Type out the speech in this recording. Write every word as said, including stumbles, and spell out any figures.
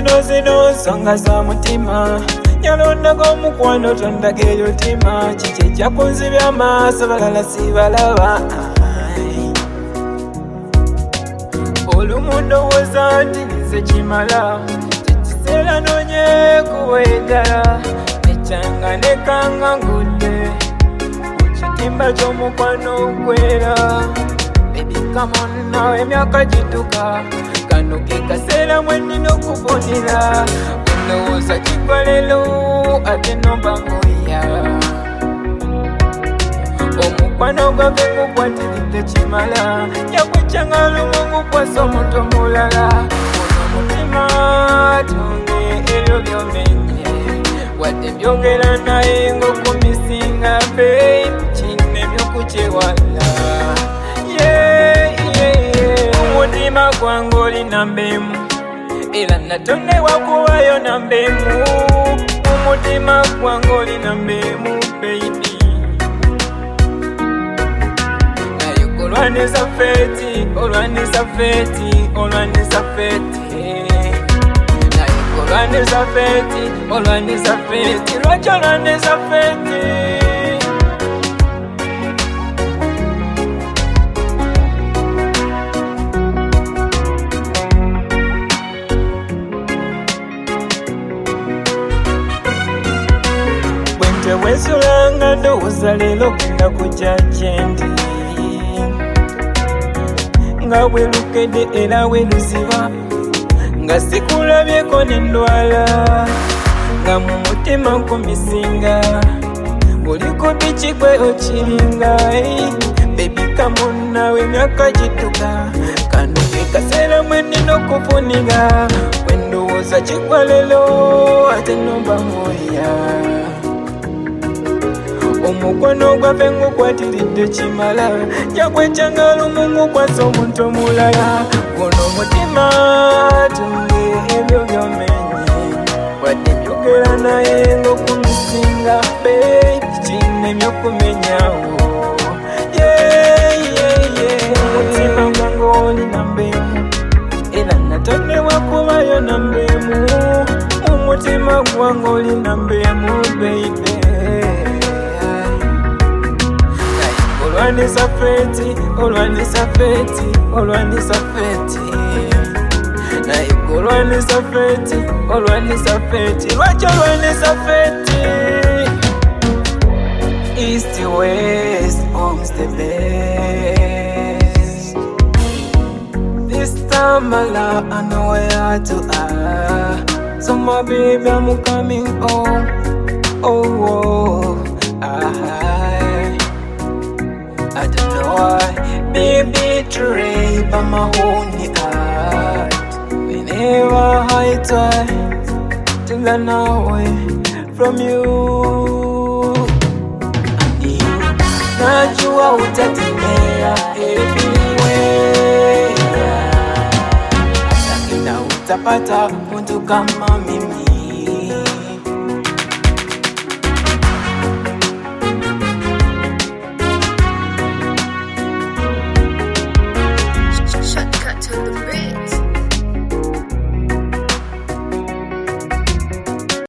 zino zino songa za mutima nyalondaga mukwano tondaga eyo tima kiki ekyakunzibya amaaso balala sibalaba olumu ndowooza nti nze kimala tekiseera noonye kuweddala nekyanga nekanga ngudde ku kitimba ky'omukwano ogwera baby come on nawe emyaka gituka kano ke kaseera mwenina okufunira ndowooza kigwa leero ate nomba ngoya omukwano gwaffe gukwatiridde kimala yakucanga lumu gukwasa omuntu omulala ono mutima tunge ebyo byomenye wadde byogera naye ng'okumisinga babe kino ebyokukyewala omutima gwange oli nambemu era natonde wakubayo nambemu omutima gwange oli nambemu baby naye olwanisa feti olwanisa feti olwanisa feti naye olwanisa feti olwanisa feti lwaki olwanisa feti wesulanga ndowooza leero genda kujja gyendi nga bwerukedde era weruziba nga sikulabyeko nendwala nga mu mutima nkumisinga buli ku biki gwe okiringa baby come on nawe emyaka gituka kano ke kaseera mwenina okufuniga wendowooza kigwa leero ate nomba moya omukwano gwaffe ngukwatiridde kimala yakwekyanga lumu ngukwasa omuntu omulala guno omutima tunge ebyo byomenye wadde byogera naye ng'okumisinga babe kino ebyokumenyawo omutima gwange oli nambemu era natonde wakubayo nambemu omutima gwange oli nambemu baby olwanisa feti olwanisa feti olwanisa feti naye olwanisa feti olwanisa feti lwaki olwanisa feti east west home's the best this time my love I know where to are so my baby I'm coming home oh oh ah I don't know why, baby, try by my own heart. Whenever I try to run away from you, and you, najua utatemea everywhere. Lakini utapata mtu kama mimi.